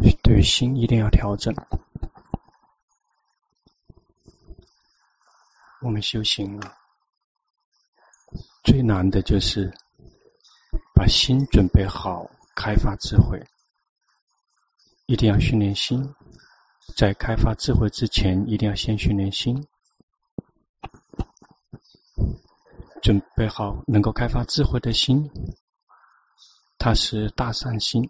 对心一定要调整。我们修行最难的就是把心准备好，开发智慧。一定要训练心，在开发智慧之前，一定要先训练心。准备好能够开发智慧的心，它是大善心，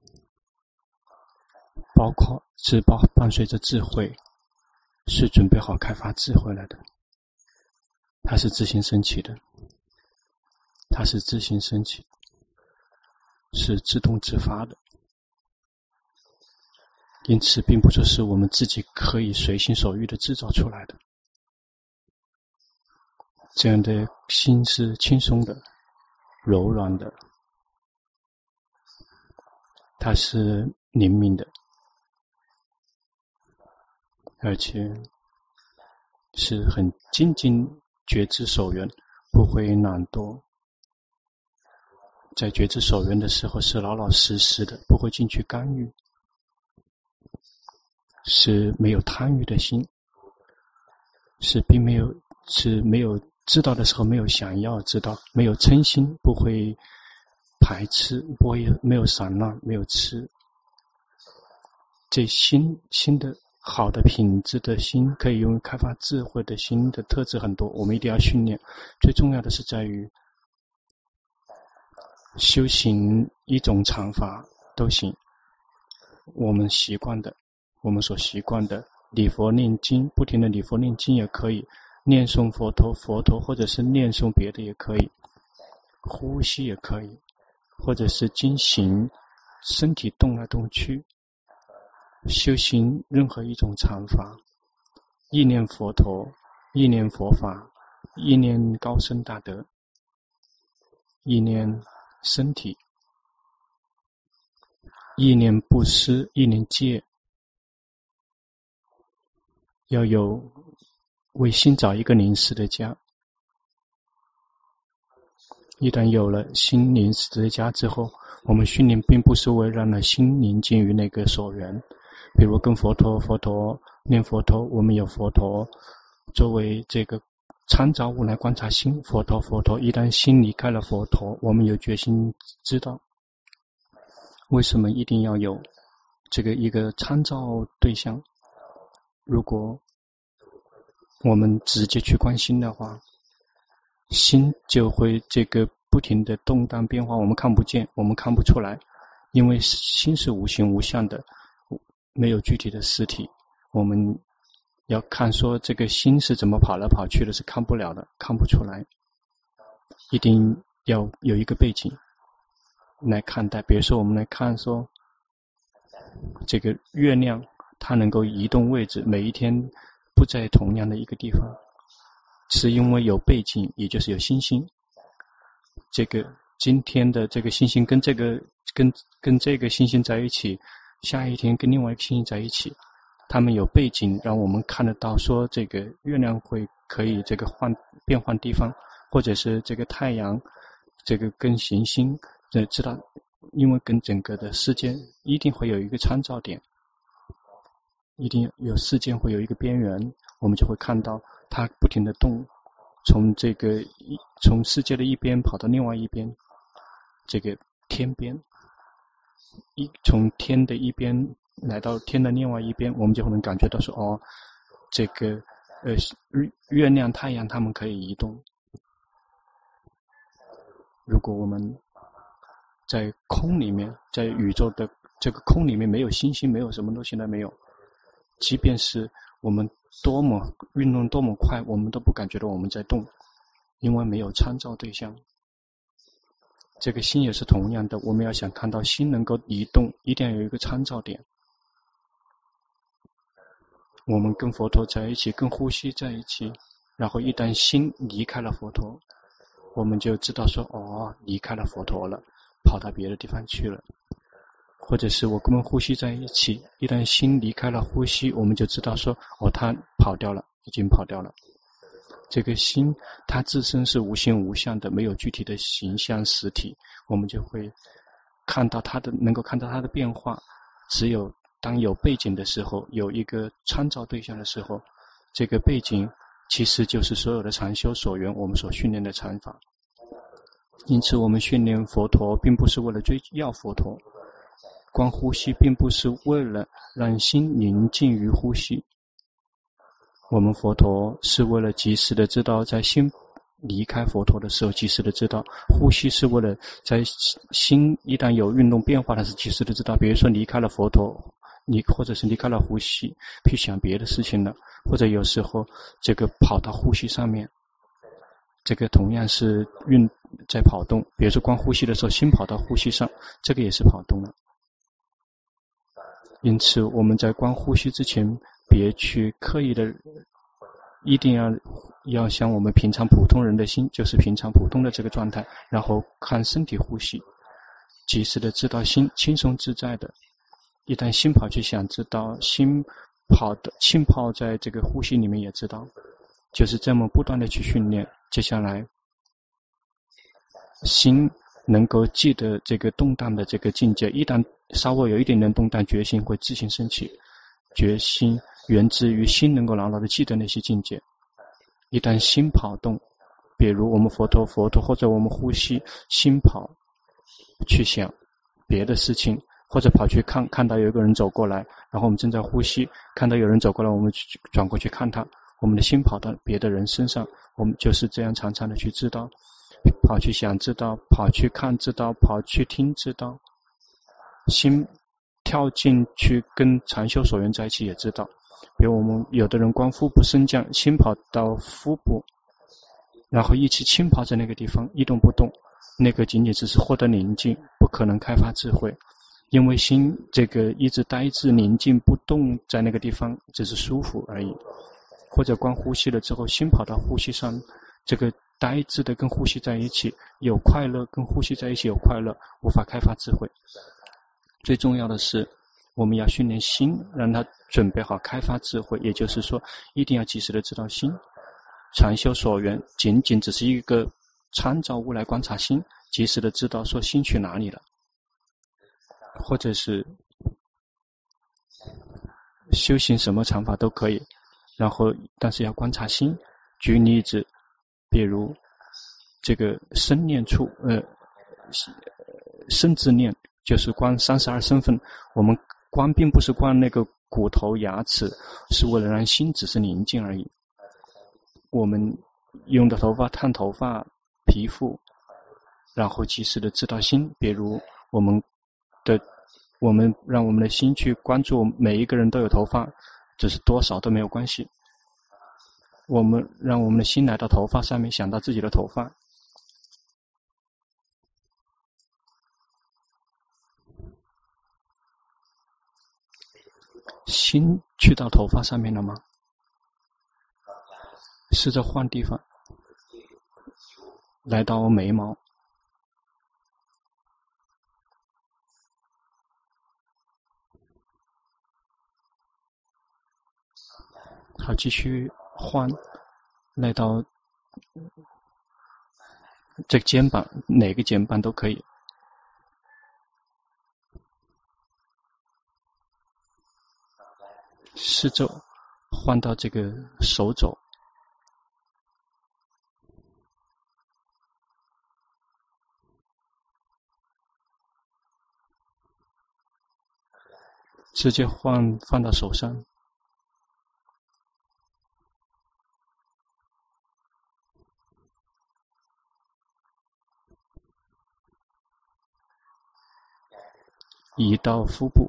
伴随着智慧，是准备好开发智慧了的。它是自行升起的，它是自行升起，是自动自发的。因此并不说是我们自己可以随心所欲的制造出来的。这样的心是轻松的、柔软的，它是灵敏的，而且是很精进觉知守缘，不会懒惰。在觉知守缘的时候是老老实实的，不会进去干预，是没有贪欲的心，是没有知道的时候没有想要知道，没有嗔心，不会排斥，没有散乱，没有痴。这心的好的品质的心，可以用开发智慧的心的特质很多，我们一定要训练。最重要的是在于修行一种常法都行，我们所习惯的礼佛念经，不停的礼佛念经也可以，念诵佛陀或者是念诵别的也可以，呼吸也可以，或者是经行身体动来动去，修行任何一种常法，意念佛陀，意念佛法，意念高僧大德，意念身体，意念布施，意念戒，要有为心找一个临时的家。一旦有了心临时的家之后，我们训练并不是为了让心宁静于那个所缘，比如跟佛陀念佛陀，我们有佛陀作为这个参照物来观察心，佛陀，一旦心离开了佛陀，我们有决心知道为什么一定要有这个一个参照对象。如果我们直接去观心的话，心就会这个不停的动荡变化，我们看不见，我们看不出来，因为心是无形无相的，没有具体的实体，我们要看说这个心是怎么跑来跑去的，是看不了的，看不出来。一定要有一个背景来看待，比如说我们来看说这个月亮它能够移动位置，每一天不在同样的一个地方，是因为有背景，也就是有星星。这个今天的这个星星跟这个星星在一起，下一天跟另外一个星星在一起，他们有背景让我们看得到说这个月亮可以这个变换地方，或者是这个太阳这个跟行星知道，因为跟整个的世界一定会有一个参照点，一定有事件会有一个边缘，我们就会看到它不停的动，从世界的一边跑到另外一边，这个天边，从天的一边来到天的另外一边，我们就能感觉到说这个月亮太阳它们可以移动。如果我们在空里面，在宇宙的这个空里面没有星星，没有什么东西都没有，即便是我们多么运动多么快，我们都不感觉到我们在动，因为没有参照对象。这个心也是同样的，我们要想看到心能够移动，一定要有一个参照点。我们跟佛陀在一起，跟呼吸在一起，然后一旦心离开了佛陀，我们就知道说离开了佛陀了，跑到别的地方去了。或者是我跟呼吸在一起，一旦心离开了呼吸，我们就知道说它跑掉了，已经跑掉了。这个心它自身是无形无相的，没有具体的形象实体，我们就会能够看到它的变化，只有当有背景的时候，有一个参照对象的时候，这个背景其实就是所有的禅修所缘我们所训练的禅法。因此我们训练佛陀并不是为了追要佛陀，观呼吸并不是为了让心宁静于呼吸，我们佛陀是为了及时的知道在心离开佛陀的时候及时的知道，呼吸是为了在心一旦有运动变化的时候及时的知道，比如说离开了佛陀，或者是离开了呼吸去想别的事情了，或者有时候这个跑到呼吸上面，这个同样是在跑动，比如说光呼吸的时候心跑到呼吸上，这个也是跑动了。因此我们在观呼吸之前别去刻意的，一定要像我们平常普通人的心，就是平常普通的这个状态，然后看身体呼吸，及时的知道心轻松自在的，一旦心跑去想，知道心浸泡在这个呼吸里面也知道，就是这么不断的去训练，接下来心能够记得这个动荡的这个境界，一旦稍微有一点点动荡，决心会自行升起，决心源自于心能够牢牢的记得那些境界。一旦心跑动，比如我们佛陀或者我们呼吸，心跑去想别的事情，或者跑去看到有一个人走过来，然后我们正在呼吸，看到有人走过来，我们转过去看他，我们的心跑到别的人身上，我们就是这样常常的去知道，跑去想知道，跑去看知道，跑去听知道，心跳进去跟禅修所缘在一起也知道。比如我们有的人观腹部升降，心跑到腹部，然后一起浸泡在那个地方一动不动，那个仅仅只是获得宁静，不可能开发智慧，因为心这个一直呆滞宁静不动在那个地方只是舒服而已。或者观呼吸了之后，心跑到呼吸上，这个呆滞的跟呼吸在一起有快乐，跟呼吸在一起有快乐，无法开发智慧。最重要的是我们要训练心，让它准备好开发智慧，也就是说一定要及时的知道心。禅修所缘仅仅只是一个参照物来观察心，及时的知道说心去哪里了，或者是修行什么禅法都可以，然后但是要观察心。举例子，比如这个身念处身自念，就是观32身份，我们观并不是观那个骨头牙齿，是为了让心只是宁静而已。我们用的头发烫头发皮肤，然后及时的知道心，比如我们让我们的心去关注每一个人都有头发，只是多少都没有关系，我们让我们的心来到头发上面，想到自己的头发，心去到头发上面了吗？试着换地方，来到眉毛，好，继续换，来到这个肩膀，哪个肩膀都可以。试着换到这个手肘，直接放到手上，移到腹部，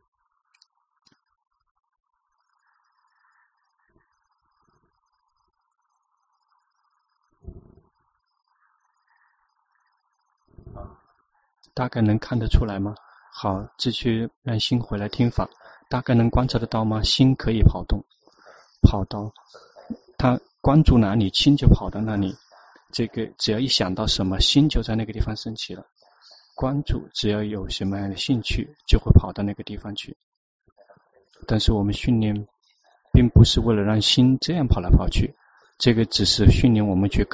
大概能看得出来吗？好，继续让心回来听法，大概能观察得到吗？心可以跑动，跑到他关注哪里，心就跑到哪里。这个只要一想到什么，心就在那个地方升起了。关注只要有什么样的兴趣，就会跑到那个地方去。但是我们训练并不是为了让心这样跑来跑去，这个只是训练我们去看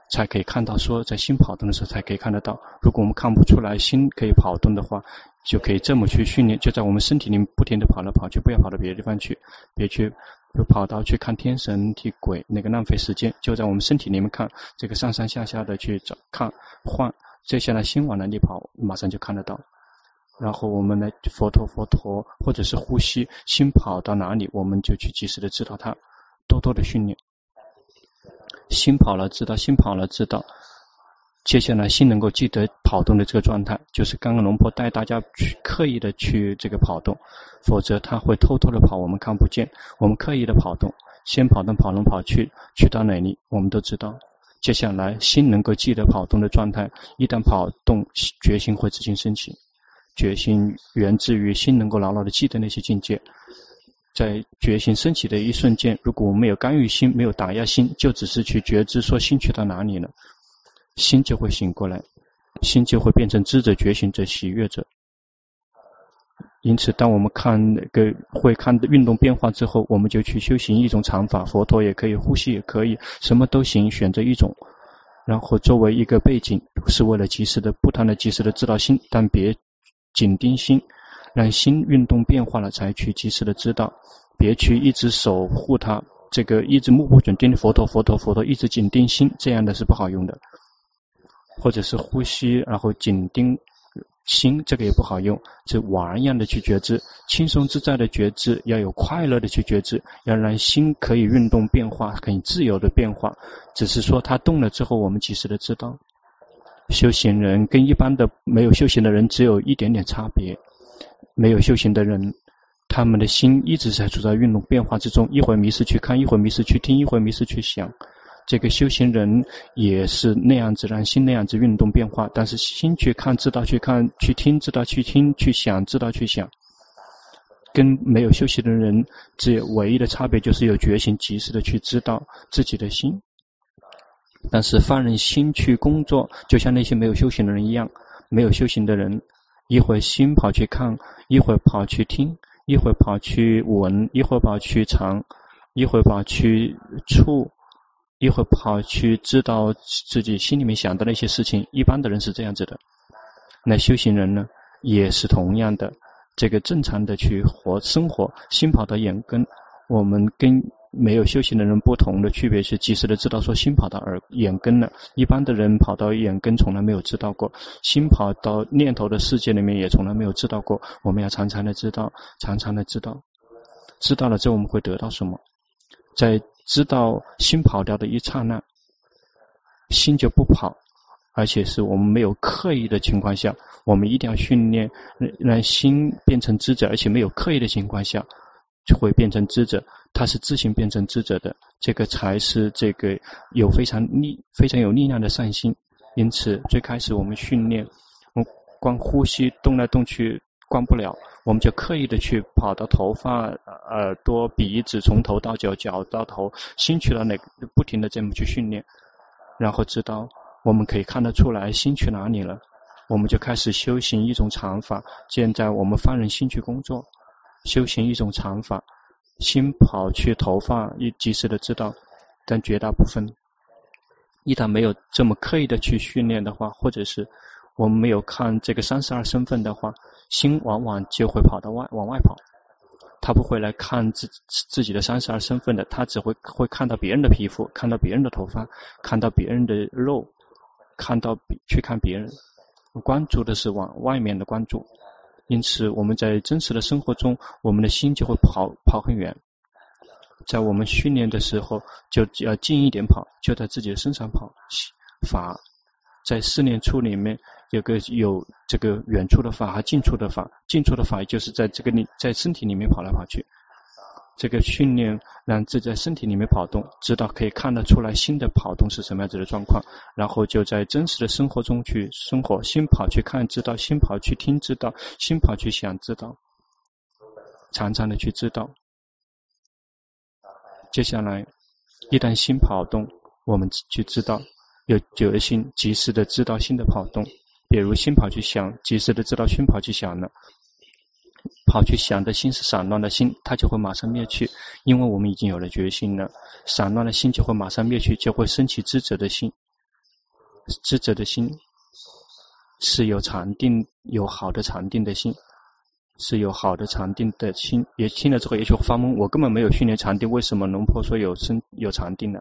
才可以看到，说在心跑动的时候才可以看得到。如果我们看不出来心可以跑动的话，就可以这么去训练，就在我们身体里面不停地跑来跑去，不要跑到别的地方去，别去跑到去看天神体鬼，那个浪费时间，就在我们身体里面看，这个上上下下的去找看换，接下来心往哪里跑，马上就看得到。然后我们来佛陀或者是呼吸，心跑到哪里，我们就去及时的知道它，多多的训练。心跑了知道，心跑了知道，接下来心能够记得跑动的这个状态，就是刚刚龙婆带大家去刻意的去这个跑动，否则他会偷偷的跑，我们看不见。我们刻意的跑动，先跑动跑来跑去，去到哪里我们都知道。接下来心能够记得跑动的状态，一旦跑动，决心会自行升起。决心源自于心能够牢牢的记得那些境界。在决心升起的一瞬间，如果我们没有干预心，没有打压心，就只是去觉知说心去到哪里了，心就会醒过来，心就会变成知者、觉醒者、喜悦者。因此当我们会看运动变化之后，我们就去修行一种常法，佛陀也可以，呼吸也可以，什么都行，选择一种，然后作为一个背景，是为了及时的不断的及时的知道心，但别紧盯心，让心运动变化了才去及时的知道，别去一直守护它，这个一直目不转睛佛陀一直紧盯心，这样的是不好用的。或者是呼吸然后紧盯心，这个也不好用，是玩一样的去觉知，轻松自在的觉知，要有快乐的去觉知，要让心可以运动变化，可以自由的变化，只是说它动了之后我们及时的知道。修行人跟一般的没有修行的人只有一点点差别，没有修行的人他们的心一直在处在运动变化之中，一会儿迷失去看，一会儿迷失去听，一会儿迷失去想。这个修行人也是那样子，让心那样子运动变化，但是心去看知道去看，去听知道去听，去想知道去想，跟没有修行的人只有唯一的差别就是有觉醒，及时的去知道自己的心。但是放任心去工作，就像那些没有修行的人一样，没有修行的人一会儿心跑去看，一会儿跑去听，一会儿跑去闻，一会儿跑去尝，一会儿跑去触，一会儿跑去知道自己心里面想的那些事情。一般的人是这样子的，那修行人呢也是同样的，这个正常的去生活，心跑到眼根。我们跟没有修行的人不同的区别是及时的知道说心跑到眼根了，一般的人跑到眼根从来没有知道过，心跑到念头的世界里面也从来没有知道过。我们要常常的知道，常常的知道，知道了之后我们会得到什么？在知道心跑掉的一刹那，心就不跑，而且是我们没有刻意的情况下，我们一定要训练让心变成知者，而且没有刻意的情况下就会变成知者，它是自行变成知者的，这个才是这个有非常有力量的善心。因此最开始我们训练，光呼吸动来动去关不了，我们就刻意的去跑到头发、耳朵、鼻子，从头到脚，脚到头，心去了哪个，不停的这么去训练，然后知道我们可以看得出来心去哪里了，我们就开始修行一种常法。现在我们放任心去工作，修行一种常法，心跑去头发及时的知道。但绝大部分一旦没有这么刻意的去训练的话，或者是我们没有看这个32身份的话，心往往就会跑到往外跑，他不会来看自己的32身份的，他只会看到别人的皮肤，看到别人的头发，看到别人的肉，去看别人，关注的是往外面的关注。因此我们在真实的生活中，我们的心就会跑很远。在我们训练的时候就要近一点跑，就在自己的身上跑。法在四念处里面有这个远处的法和近处的法，近处的法就是在身体里面跑来跑去。这个训练让自己在身体里面跑动，知道可以看得出来心的跑动是什么样子的状况，然后就在真实的生活中去生活，心跑去看知道，心跑去听知道，心跑去想知道，常常的去知道。接下来一旦心跑动，我们去知道，有决心及时的知道心的跑动。比如心跑去想，及时的知道心跑去想了，跑去想的心是散乱的心，它就会马上灭去，因为我们已经有了决心了，散乱的心就会马上灭去，就会升起知者的心。 智者的心是有禅定，有好的禅定的心，是有好的禅定的心。也听了之后也许会发懵，我根本没有训练禅定，为什么龙婆说有禅定呢？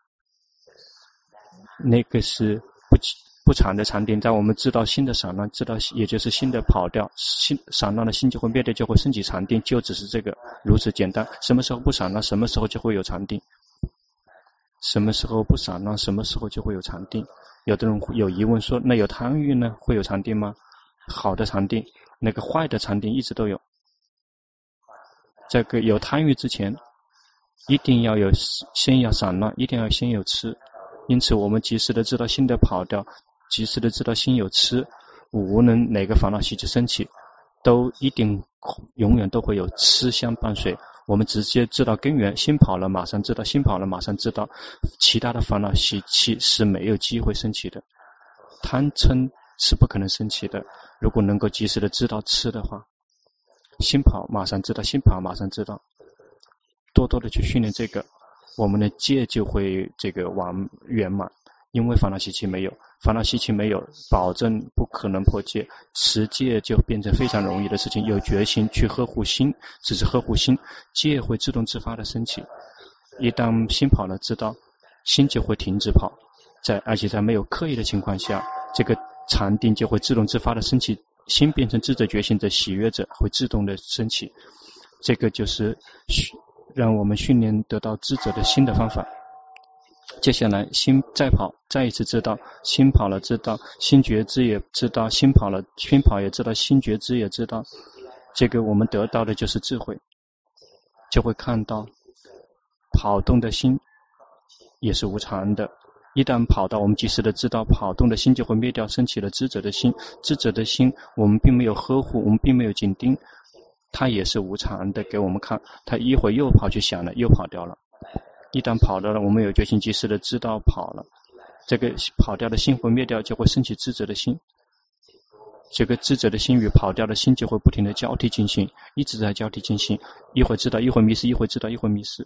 那个是不禅的禅定，在我们知道心的散乱，知道也就是心的跑掉，心散乱的心就会灭掉，就会升起禅定，就只是这个如此简单。什么时候不散乱，什么时候就会有禅定。什么时候不散乱，什么时候就会有禅定。有的人有疑问说，那有贪欲呢，会有禅定吗？好的禅定，那个坏的禅定一直都有。这个有贪欲之前，一定要先要散乱，一定要先有痴。因此我们及时的知道心的跑掉，及时的知道心有痴，无论哪个烦恼习气升起，都一定永远都会有痴相伴随。我们直接知道根源，心跑了马上知道，心跑了马上知道，其他的烦恼习气是没有机会升起的，贪嗔是不可能升起的。如果能够及时的知道痴的话，心跑马上知道，心跑马上知道，多多的去训练这个，我们的戒就会这个圆满。因为烦恼习气没有，烦恼习气没有，保证不可能破戒，持戒就变成非常容易的事情。有决心去呵护心，只是呵护心，戒会自动自发的升起。一旦心跑了，知道心就会停止跑，而且在没有刻意的情况下，这个禅定就会自动自发的升起，心变成智者觉醒的喜悦者，会自动的升起。这个就是让我们训练得到智者的心的方法。接下来心再跑，再一次知道，心跑了知道，心觉知也知道，心跑了，心跑也知道，心觉知也知道。这个我们得到的就是智慧，就会看到跑动的心也是无常的。一旦跑到，我们及时的知道跑动的心就会灭掉，升起了智者的心。智者的心我们并没有呵护，我们并没有紧盯，它也是无常的给我们看，它一会又跑去想了，又跑掉了。一旦跑掉了，我们有决心及时的知道跑了，这个跑掉的心会灭掉，就会升起智者的心。这个智者的心与跑掉的心就会不停的交替进行，一直在交替进行，一会知道，一会迷失，一会知道，一会迷失。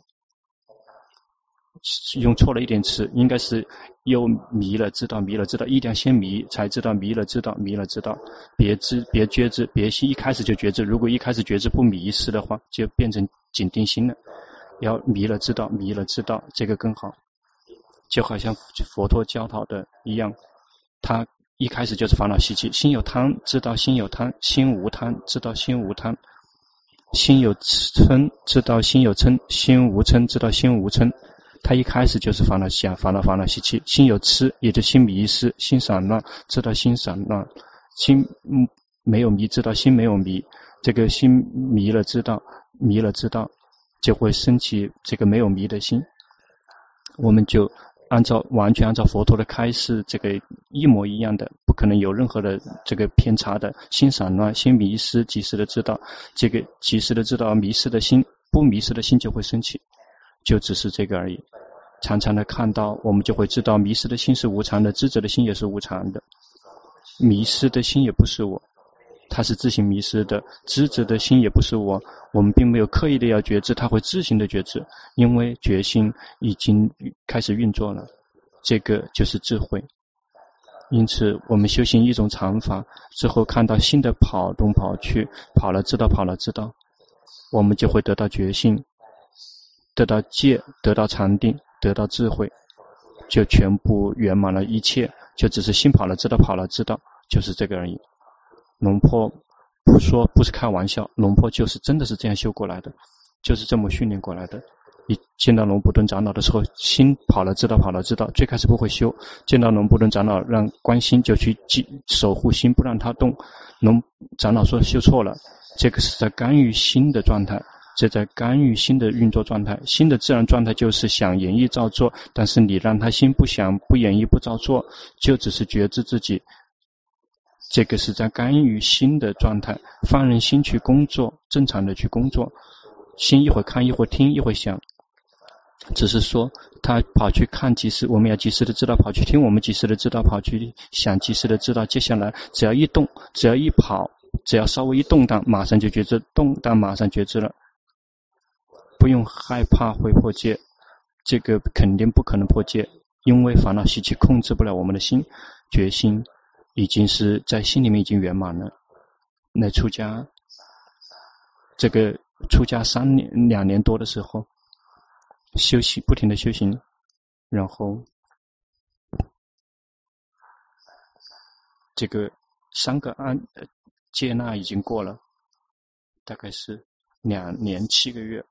用错了一点词，应该是又迷了知道，迷了知道，一定要先迷才知道，迷了知道，迷了知道，别觉知，别心一开始就觉知。如果一开始觉知不迷失的话，就变成紧盯心了。要迷了知道，迷了知道，这个更好。就好像佛陀教导的一样，他一开始就是烦恼习气，心有贪知道心有贪，心无贪知道心无贪，心有嗔知道心有嗔，心无嗔知道心无嗔。他一开始就是烦恼习气，心有痴也就心迷失，心散乱知道心散乱，心没有迷知道心没有迷，这个心迷了知道，迷了知道，就会升起这个没有迷的心。我们就完全按照佛陀的开示，这个一模一样的，不可能有任何的这个偏差的。心散乱，心迷失，及时的知道，这个及时的知道迷失的心，不迷失的心就会升起，就只是这个而已。常常的看到，我们就会知道迷失的心是无常的，智者的心也是无常的，迷失的心也不是我，它是自行迷失的，智者的心也不是我，我们并没有刻意的要觉知，它会自行的觉知，因为觉心已经开始运作了，这个就是智慧。因此我们修行一种常法之后，看到心的跑动跑去，跑了知道，跑了知道，我们就会得到觉性，得到戒，得到禅定，得到智慧，就全部圆满了一切，就只是心跑了知道，跑了知道，就是这个而已。龙婆不是开玩笑，龙婆就是真的是这样修过来的，就是这么训练过来的。一见到龙普顿长老的时候，心跑了知道，跑了知道，最开始不会修，见到龙普顿长老让观心，就去守护心，不让它动。龙长老说修错了，这个是在干预心的状态，这在干预心的运作状态。心的自然状态就是想演绎照做，但是你让他心不想不演绎不照做，就只是觉知自己，这个是在干预心的状态，放任心去工作，正常的去工作，心一会看一会听一会想，只是说他跑去看及时，我们要及时的知道，跑去听我们及时的知道，跑去想及时的知道。接下来只要一动，只要一跑，只要稍微一动荡，马上就觉知，动荡马上觉知了，不用害怕会破戒，这个肯定不可能破戒， 因为烦恼习气控制不了我们的心，决心已经是在心里面已经圆满了。那出家，这个出家2年多的时候，修行不停的修行，然后这个3个接纳已经过了，大概是2年7个月，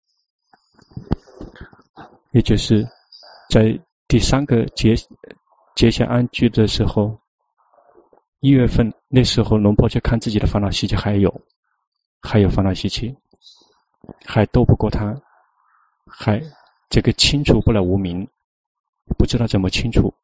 也就是在第3个结下安居的时候，1月份那时候龙婆就看自己的烦恼习气还有烦恼习气，还斗不过他，还这个清除不了无明，不知道怎么清除，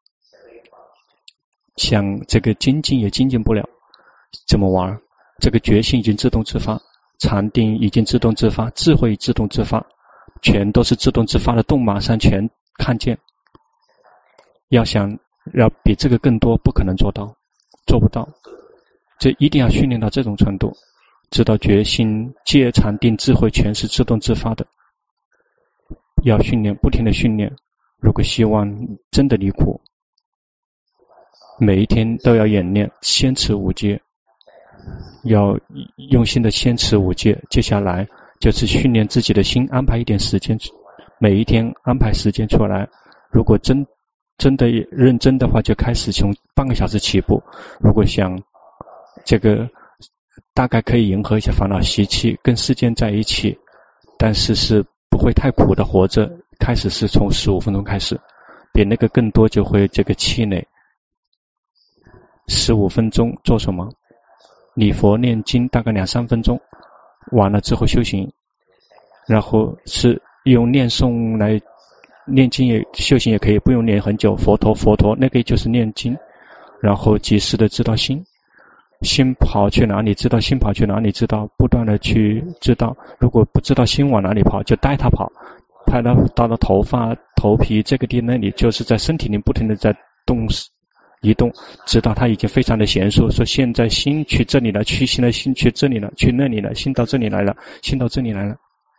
想这个精进也精进不了，怎么玩？这个觉性已经自动自发，禅定已经自动自发，智慧自动自发，全都是自动自发的动，马上全看见。要比这个更多，不可能做到，做不到。这一定要训练到这种程度，知道觉性、戒、禅定、智慧全是自动自发的。要训练，不停的训练。如果希望真的离苦，每一天都要演练先持5戒，要用心的先持5戒。接下来就是训练自己的心，安排一点时间，每一天安排时间出来。如果真的认真的话，就开始从半个小时起步。如果想这个大概可以迎合一下烦恼习气，跟世间在一起，但是不会太苦的活着，开始是从15分钟开始，比那个更多就会这个气馁。15分钟做什么？礼佛念经大概2-3分钟，完了之后修行，然后是用念诵来念经，也修行也可以，不用念很久。佛陀那个就是念经，然后及时的知道心跑去哪里，知道心跑去哪里，知道不断的去知道。如果不知道心往哪里跑，就带它跑，拍到了头发、头皮这个地那里，就是在身体里不停的在移动，直到他已经非常的娴熟，说现在心去这里了，去心的心去这里了，去那里了，心到这里来了，心到这里来了。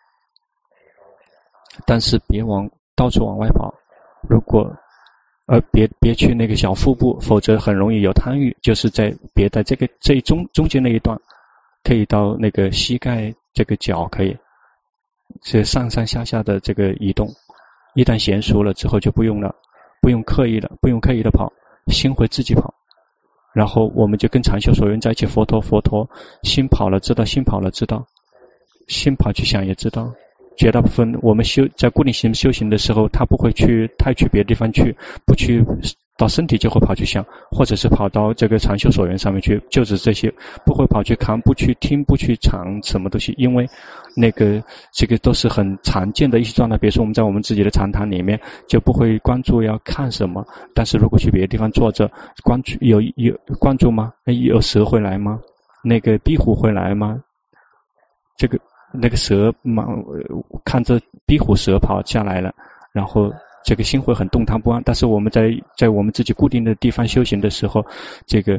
但是别到处往外跑，如果别去那个小腹部，否则很容易有贪欲。就是别在这中间那一段，可以到那个膝盖这个脚，可以是上上下下的这个移动。一旦娴熟了之后就不用了，不用刻意的跑，心会自己跑。然后我们就跟禅修所缘在一起，佛陀，心跑了知道，心跑了知道，心跑去想也知道。绝大部分我们在固定型修行的时候，他不会去别的地方去，不去到身体就会跑去想，或者是跑到这个禅修所缘上面去，就是这些，不会跑去看，不去听，不去尝什么东西，因为这个都是很常见的一些状态。比如说我们在我们自己的禅堂里面就不会关注要看什么，但是如果去别的地方坐着，关注有关注吗？有蛇会来吗？那个壁虎会来吗？那个蛇看着壁虎蛇跑下来了，然后这个心会很动荡不安。但是我们在我们自己固定的地方修行的时候，这个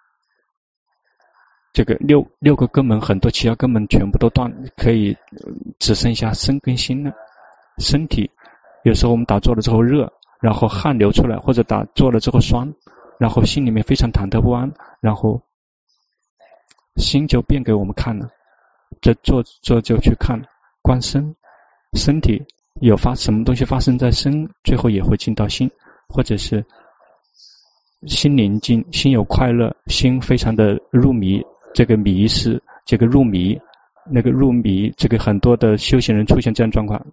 六个根门，很多其他根门全部都断，可以只剩下身跟心了。身体有时候我们打坐了之后热，然后汗流出来，或者打坐了之后酸，然后心里面非常忐忑不安，然后心就变给我们看了。这坐就去看观身体有什么东西发生在身，最后也会进到心，或者是心宁静，心有快乐，心非常的入迷。这个迷是这个入迷，那个入迷，这个很多的修行人出现这样状况，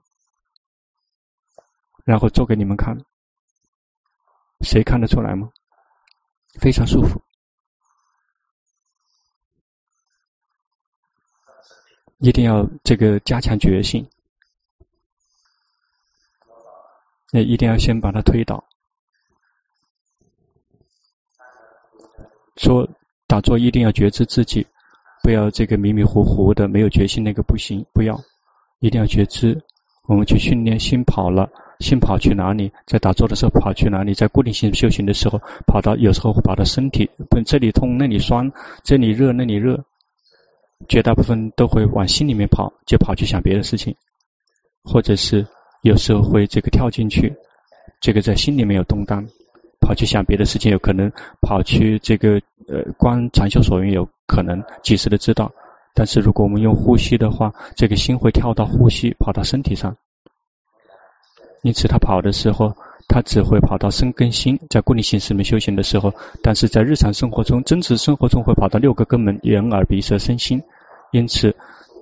然后做给你们看，谁看得出来吗？非常舒服。一定要这个加强决心，一定要先把它推倒。说打坐一定要觉知自己，不要这个迷迷糊糊的，没有决心那个不行，不要，一定要觉知。我们去训练心跑了，心跑去哪里？在打坐的时候跑去哪里？在固定性修行的时候有时候会跑到身体，这里痛那里酸，这里热那里热，绝大部分都会往心里面跑，就跑去想别的事情，或者是有时候会这个跳进去， 这个在心里面有动荡，跑去想别的事情有可能，跑去这个观禅修所缘有可能，及时的知道。但是如果我们用呼吸的话，这个心会跳到呼吸，跑到身体上。因此他跑的时候，他只会跑到身跟心，在固定形式里面修行的时候，但是在日常生活中，真实生活中会跑到6个根门，眼耳鼻舌身心。因此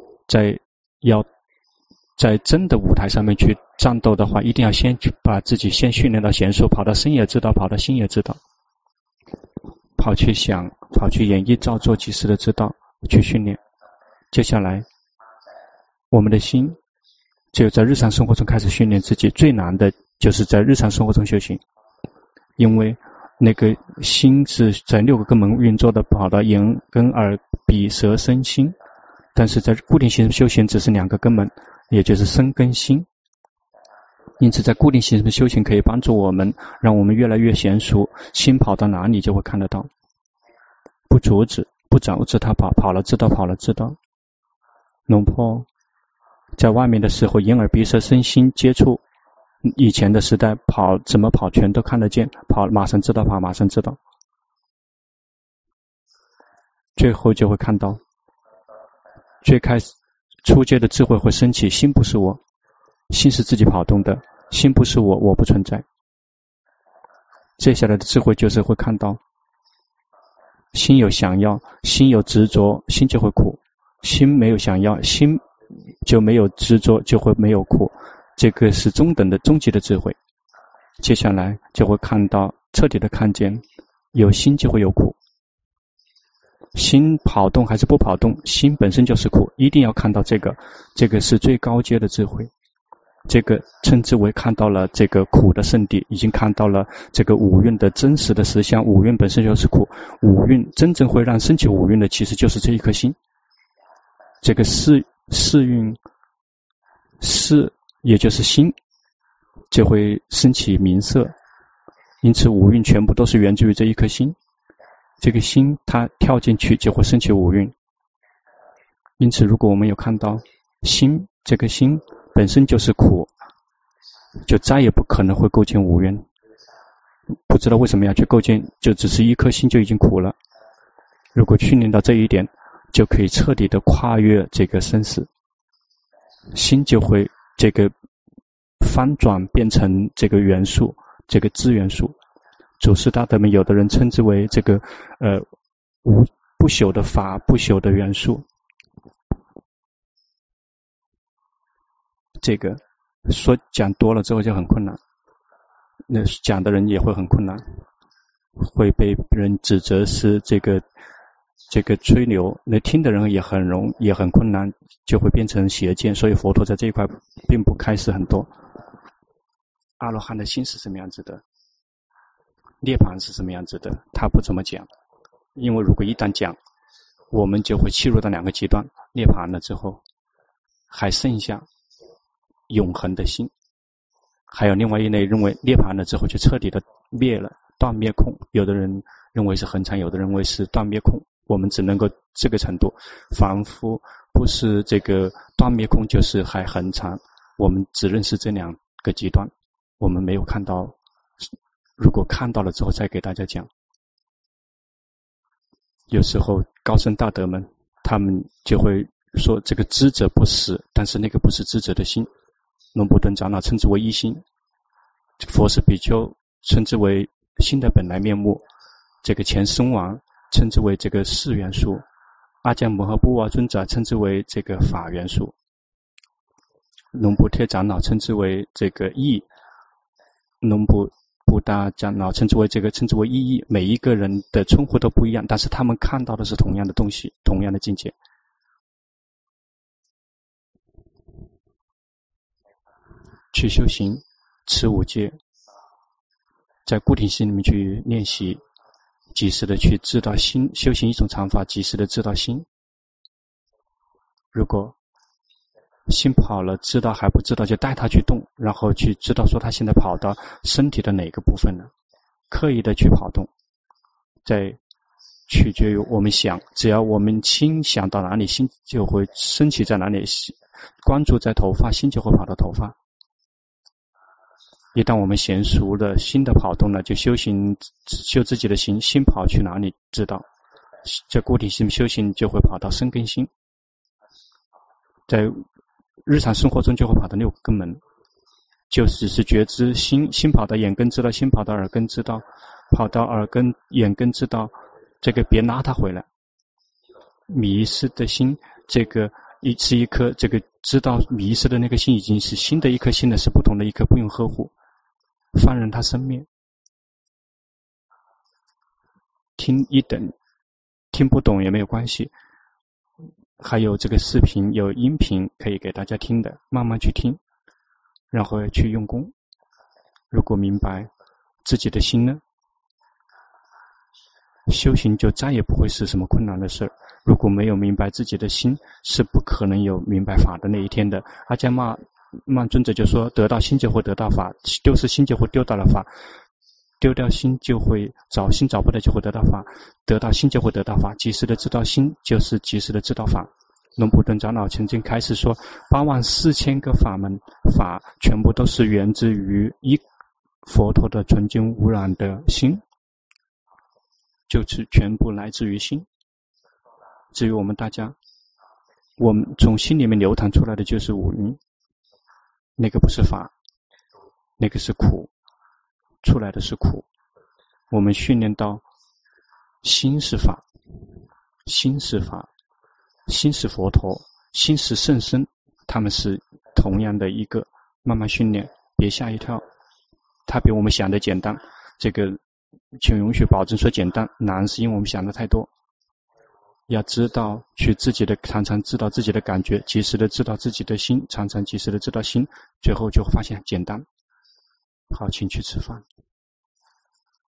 在真的舞台上面去战斗的话，一定要先去把自己先训练到娴熟，跑到身也知道，跑到心也知道，跑去想，跑去演绎造作，及时的知道，去训练。接下来我们的心只有在日常生活中开始训练自己，最难的就是在日常生活中修行，因为那个心是在6个根门运作的，跑到眼跟耳鼻舌身心，但是在固定形式修行只是2个根门，也就是身跟心。因此在固定形式的修行可以帮助我们，让我们越来越娴熟，心跑到哪里就会看得到，不阻止，不阻止他跑，跑了知道，跑了知道。龙婆在外面的时候，眼耳鼻舌身心接触，以前的时代跑怎么跑全都看得见，跑马上知道，跑马上知道，最后就会看到，最开始初阶的智慧会升起，心不是我，心是自己跑动的，心不是我，我不存在。接下来的智慧就是会看到，心有想要，心有执着，心就会苦；心没有想要，心就没有执着，就会没有苦。这个是中等的终极的智慧。接下来就会看到，彻底的看见，有心就会有苦。心跑动还是不跑动，心本身就是苦，一定要看到这个，这个是最高阶的智慧。这个称之为看到了这个苦的圣地，已经看到了这个五蕴的真实的实相，五蕴本身就是苦，五蕴真正会让升起五蕴的其实就是这一颗心。这个四蕴，四也就是心，就会升起名色，因此五蕴全部都是源自于这一颗心。这个心它跳进去就会升起五蕴，因此如果我们有看到心，这个心本身就是苦，就再也不可能会构建五蕴。不知道为什么要去构建，就只是一颗心就已经苦了。如果训练到这一点，就可以彻底的跨越这个生死，心就会这个翻转变成这个元素，这个资元素。祖师大德们有的人称之为这个不朽的法，不朽的元素。这个说讲多了之后就很困难，那讲的人也会很困难，会被人指责是这个吹牛，那听的人也很困难，就会变成邪见。所以佛陀在这一块并不开示很多。阿罗汉的心是什么样子的，涅槃是什么样子的，他不怎么讲，因为如果一旦讲，我们就会切入到2个极端。涅槃了之后还剩下永恒的心，还有另外一类认为涅槃了之后就彻底的灭了，断灭空。有的人认为是恒常，有的人认为是断灭空，我们只能够这个程度，凡夫不是这个断灭空就是还恒常，我们只认识这2个极端，我们没有看到，如果看到了之后再给大家讲。有时候高僧大德们他们就会说这个知者不死，但是那个不是知者的心。龙布顿长老称之为一心，佛是比丘称之为心的本来面目，这个前僧王称之为这个四元素，阿姜摩诃波瓦尊者称之为这个法元素，龙布贴长老称之为这个义，龙布大长老称之为意义。每一个人的称呼都不一样，但是他们看到的是同样的东西，同样的境界。去修行持5戒，在固定心里面去练习，及时的去知道心，修行一种常法，及时的知道心。如果心跑了，知道还不知道，就带他去动，然后去知道说他现在跑到身体的哪个部分了，刻意的去跑动，在取决于我们想，只要我们心想到哪里，心就会升起在哪里，关注在头发，心就会跑到头发。 一旦我们娴熟了，心的跑动了，就修自己的心，心跑去哪里知道？在固体心修行就会跑到身根心，在日常生活中就会跑到6个根门，就只是觉知心跑到眼根知道，心跑到耳根知道，跑到耳根眼根知道，这个别拉它回来。迷失的心，这个是一颗，这个知道迷失的那个心已经是新的一颗心了，是不同的一颗，不用呵护，放任它生灭。听一等，听不懂也没有关系，还有这个视频有音频可以给大家听的，慢慢去听，然后去用功。如果明白自己的心呢，修行就再也不会是什么困难的事。如果没有明白自己的心，是不可能有明白法的那一天的。阿伽曼尊者就说，得到心就会得到法，丢失心就会丢到了法，丢掉心就会找心找不到就会得到法，得到心就会得到法，及时的知道心就是及时的知道法。龙普顿长老曾经开始说，84000个法门法全部都是源自于一佛陀的纯净无染的心，就是全部来自于心。至于我们大家，我们从心里面流淌出来的就是五蕴，那个不是法，那个是苦，出来的是苦。我们训练到心是法，心是法，心是佛陀，心是圣身，他们是同样的一个，慢慢训练，别吓一跳，它比我们想的简单。这个请允许保证说简单，难是因为我们想的太多。要知道去自己的，常常知道自己的感觉，及时的知道自己的心，常常及时的知道心，最后就发现简单。好，请去吃饭。